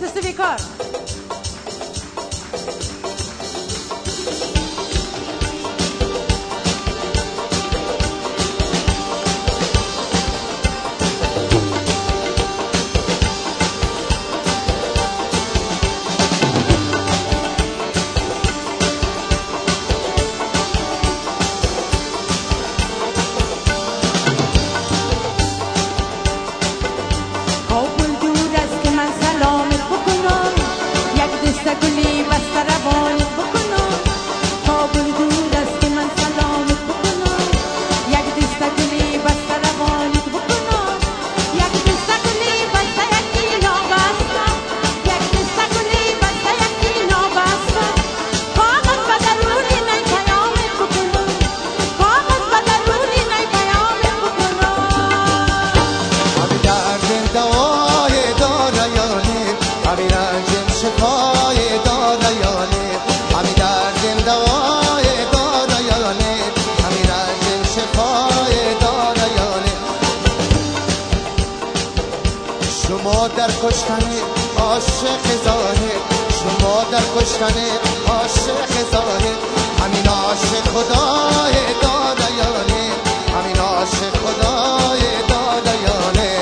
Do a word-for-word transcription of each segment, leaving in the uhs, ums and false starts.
سسته بیکار. شما در کشتن عاشق زاهد، شما در کشتن عاشق زاهد، همین عاشق خدای دادیانه، همین عاشق خدای دادیانه.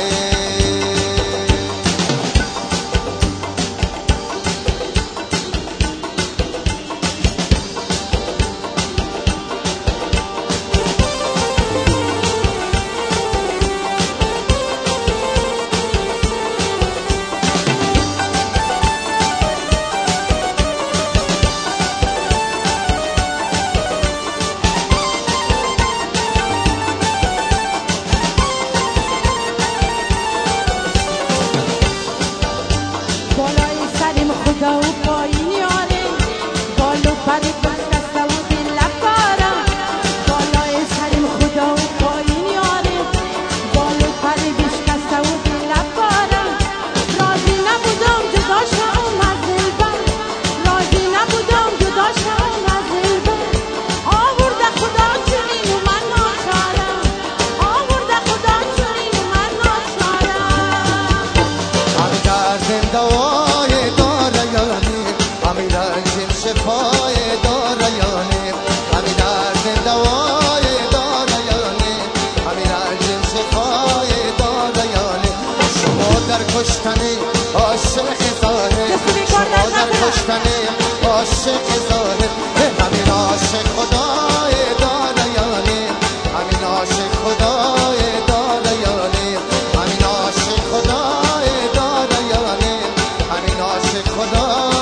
خدا و پایین یاره بالو پر بسته و دل کارم بالای سرم خدا و پایین یاره بالو پر بشکسته و دل کارم راضی نبودم جدا شم از دلبر راضی نبودم جدا شم از دلبر آورده خدا چنین و من ناچارم آورده خدا چنین و من ناچارم همین در زندوای همین رنجیم شفای داریانه، همین درد دوای داریانه، همین رنجیم شفای داریانه. شما در کشتن عاشق زاهد، شما در کشتن عاشق زاهد، همین عاشق خدای داریانه، همین عاشق خدای داریانه، همین عاشق خدای داریانه، همین عاشق خدای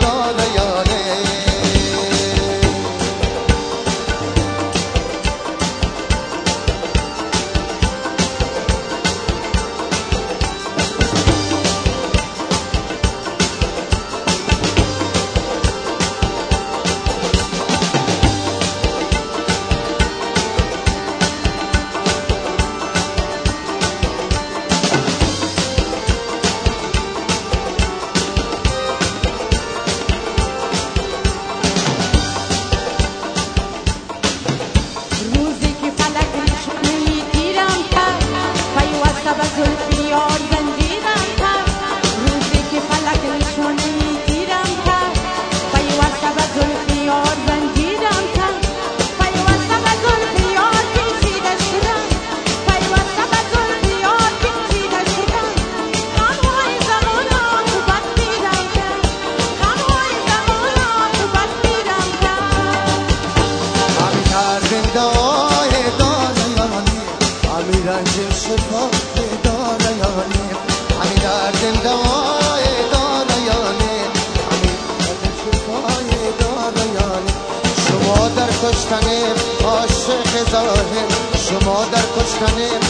رنجیم شفای داریانه، همین درد دوای داریانه، همین درد شفای داریانه. شما در کشتن عاشق زاهد، شما در کشتن